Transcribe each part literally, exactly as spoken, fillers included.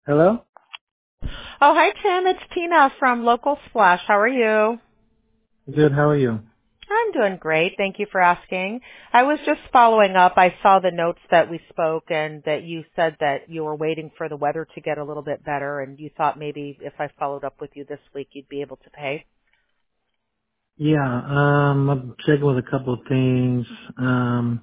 Hello? Oh, hi, Tim. It's Tina from Local Splash. How are you? Good, how are you? I'm doing great. Thank you for asking. I was just following up. I saw the notes that we spoke and that you said that you were waiting for the weather to get a little bit better and you thought maybe if I followed up with you this week, you'd be able to pay. Yeah, um, I'm checking with a couple of things. Um,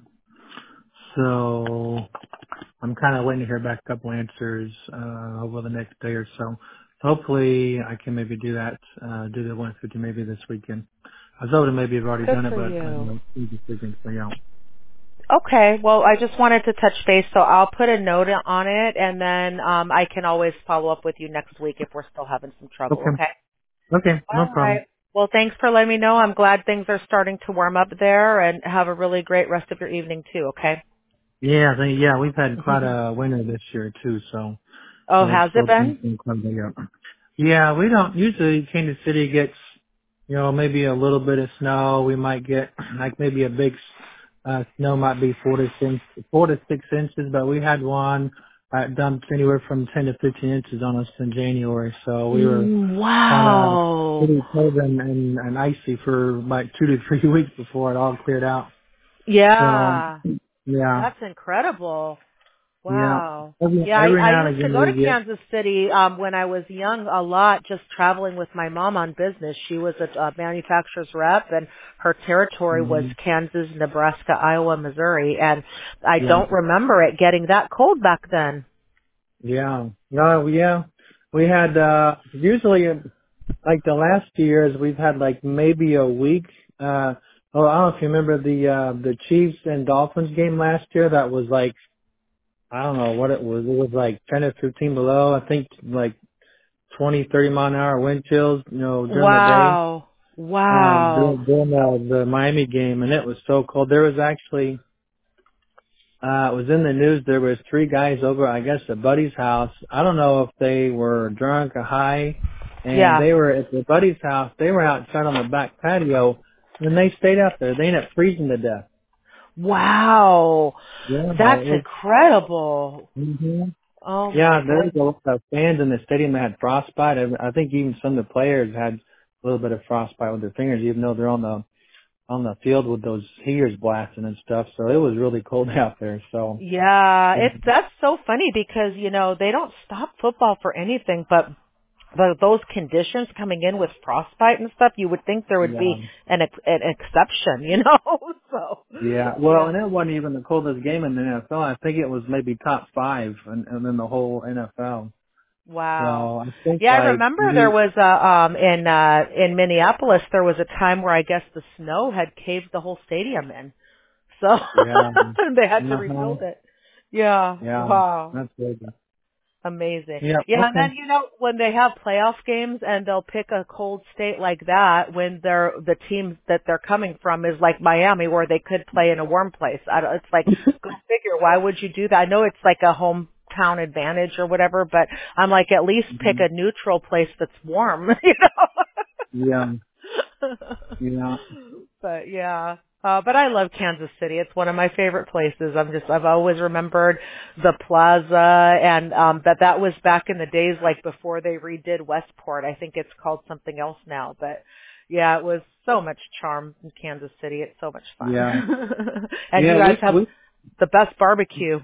so I'm kind of waiting to hear back a couple answers, uh, over the next day or so. Hopefully I can maybe do that, uh, do the one fifty maybe this weekend. I was hoping to maybe have already Good done it, for but I don't you. know, this weekend, so yeah. Okay. Well, I just wanted to touch base, so I'll put a note on it and then um, I can always follow up with you next week if we're still having some trouble, Okay. okay? Okay, no All problem. right. Well, thanks for letting me know. I'm glad things are starting to warm up there and have a really great rest of your evening too, okay? Yeah, they, yeah, we've had quite a winter this year too, so, Oh, so it's has it still been been? been quite a bit, yeah. Yeah, we don't usually Kansas City gets, you know, maybe a little bit of snow. We might get like maybe a big uh snow might be four to six four to six inches, but we had one that dumped anywhere from ten to fifteen inches on us in January. So we were Mm, kind of wow. pretty cold and, and, and icy for like two to three weeks before it all cleared out. So Yeah. yeah, That's incredible. yeah. Wow. Every Yeah, I, every I now and used to again go to we get. Kansas City um when I was young a lot, just traveling with my mom on business. She was a, a manufacturer's rep and her territory was Mhm. Kansas, Nebraska, Iowa, Missouri, and I Yeah. don't remember it getting that cold back then. Yeah. No, yeah. We had uh usually uh, like the last few years we've had like maybe a week. Uh oh, I don't know if you remember the uh the Chiefs and Dolphins game last year. That was like I don't know what it was. It was like ten or fifteen below. I think like twenty, thirty mile an hour wind chills, you know, during the day. Wow. Um Wow. during, during the, the Miami game, and it was so cold. There was actually Uh, it was in the news. There was three guys over, I guess, at Buddy's house. I don't know if they were drunk or high, and Yeah. they were at their buddy's house. They were outside on the back patio, and they stayed out there. They ended up freezing to death. Wow. Yeah, That's it was. incredible. hmm Oh Yeah, my there was a goodness. lot of fans in the stadium that had frostbite. I, I think even some of the players had a little bit of frostbite with their fingers, even though they're on the on the field with those heaters blasting and stuff. So it was really cold out there. So. Yeah, it's that's so funny because you know they don't stop football for anything, but but those conditions coming in with frostbite and stuff, you would think there would be Yeah. an ex- an exception, you know. So Yeah, well, yeah, and it wasn't even the coldest game in the N F L. I think it was maybe top five, and, and then the whole N F L. So wow. I think Yeah, I like remember there you, was a um in uh in Minneapolis there was a time where I guess the snow had caved the whole stadium in. So yeah, they had to uh-huh, rebuild it. Yeah. yeah, Wow. that's good. Amazing. Yeah, Yeah, and then okay. you know when they have playoff games and they'll pick a cold state like that when they're the team that they're coming from is like Miami where they could play in a warm place. I don't, it's like go figure. Why would you do that? I know it's like a hometown advantage or whatever, but I'm like at least pick Mhm. a neutral place that's warm, you Yeah, know. yeah, But yeah. Uh, but I love Kansas City. It's one of my favorite places. I'm just, I've always remembered the plaza and, um, that that was back in the days like before they redid Westport. I think it's called something else now, but yeah, it was so much charm in Kansas City. It's so much fun. yeah, And you yeah. guys We have we. the best barbecue.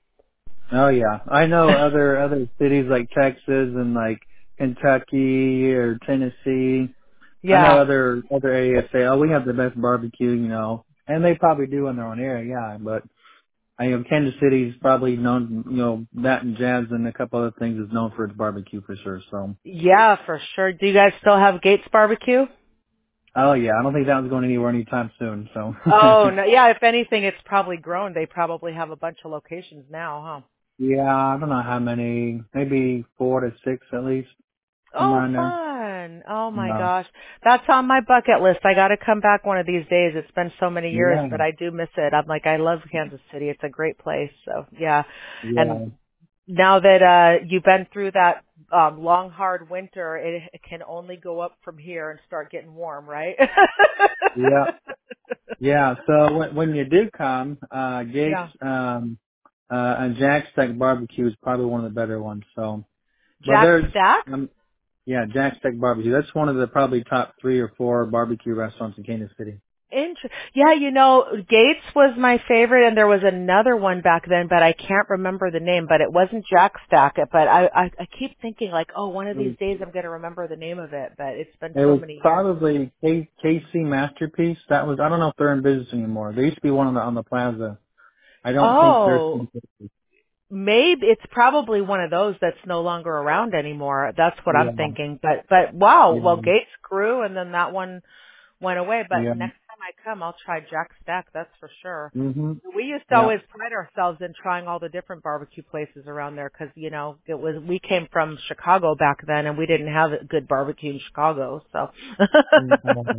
Oh yeah, I know other other cities like Texas and like Kentucky or Tennessee. I know Yeah. other other areas say, "Oh, we have the best barbecue," you know, and they probably do in their own area, yeah. But I know Kansas City is probably known, you know, that and Jazz and a couple other things is known for its barbecue for sure. So, Yeah, for sure. Do you guys still have Gates barbecue? oh yeah, I don't think that was going anywhere anytime soon. So, Oh, no. Yeah, if anything, it's probably grown. They probably have a bunch of locations now, huh? yeah, I don't know how many, maybe four to six at least, Oh, somewhere in there. fun. Oh my No, gosh. That's on my bucket list. I got to come back one of these days. It's been so many years, yeah, but I do miss it. I'm like, I love Kansas City. It's a great place. So, yeah. And yeah, now that uh you've been through that um long hard winter, it, it can only go up from here and start getting warm, right? yeah, yeah. So when when you do come, uh, Gates, Yeah. um, uh, and Jack's Stack Barbecue is probably one of the better ones. So. But Jack there's, Stack? um, yeah, Jack Stack Barbecue. That's one of the probably top three or four barbecue restaurants in Kansas City. Inter- yeah, you know, Gates was my favorite, and there was another one back then, but I can't remember the name. But it wasn't Jack Stack. But I, I, I keep thinking like, oh, one of It these was, days I'm going to remember the name of it. But it's been it so was many years. probably K, KC Masterpiece. That was, I don't know if they're in business anymore. There used to be one on the, on the plaza. I don't think there's, Oh, maybe it's probably one of those that's no longer around anymore. That's what I'm yeah, thinking. But but wow, yeah, well Gates grew, and then that one went away. But yeah. next time I come, I'll try Jack Stack. That's for sure. hmm We used to Yeah. always pride ourselves in trying all the different barbecue places around there because, you know, it was, we came from Chicago back then and we didn't have a good barbecue in Chicago, so. Kind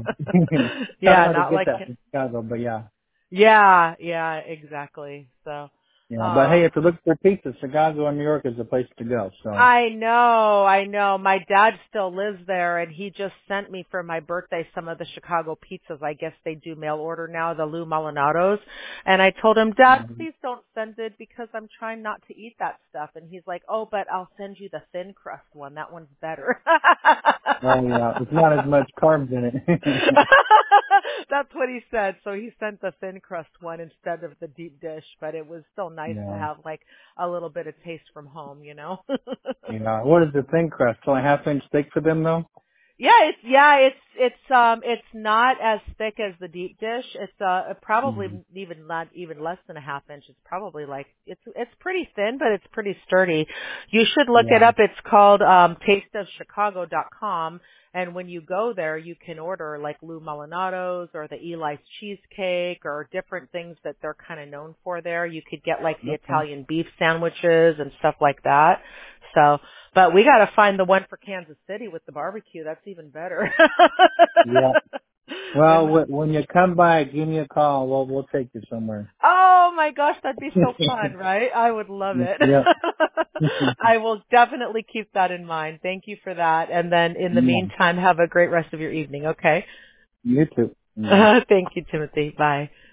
of Yeah, hard to not get like, that in Chicago, but yeah. yeah, yeah, exactly. So, Yeah, but hey, um, if you look for pizza, Chicago and New York is the place to go. So. I know, I know. My dad still lives there and he just sent me for my birthday some of the Chicago pizzas. I guess they do mail order now, the Lou Malinatos. And I told him, Dad, Mhm. please don't send it because I'm trying not to eat that stuff. And he's like, oh, but I'll send you the thin crust one. That one's better. Oh yeah, it's not as much carbs in it. That's what he said. So he sent the thin crust one instead of the deep dish, but it was still nice to yeah. have like a little bit of taste from home, you know? Yeah. What is the thin crust? So a half inch thick for them though? Yeah, it's yeah, it's it's um it's not as thick as the deep dish. It's uh probably Mm-hmm. even not even less than a half inch. It's probably like it's it's pretty thin, but it's pretty sturdy. You should look it Yeah. up. It's called um taste of chicago dot com, and when you go there you can order like Lou Malinatos or the Eli's cheesecake or different things that they're kind of known for there. You could get like the Okay. Italian beef sandwiches and stuff like that. So, but we got to find the one for Kansas City with the barbecue. That's even better. Yeah. Well, And wh- when you come by, give me a call. We'll we'll take you somewhere. oh my gosh, that'd be so fun, right? I would love it. Yep. I will definitely keep that in mind. Thank you for that. And then in the Yeah. meantime, have a great rest of your evening, okay? You too. Bye. Thank you, Timothy. Bye.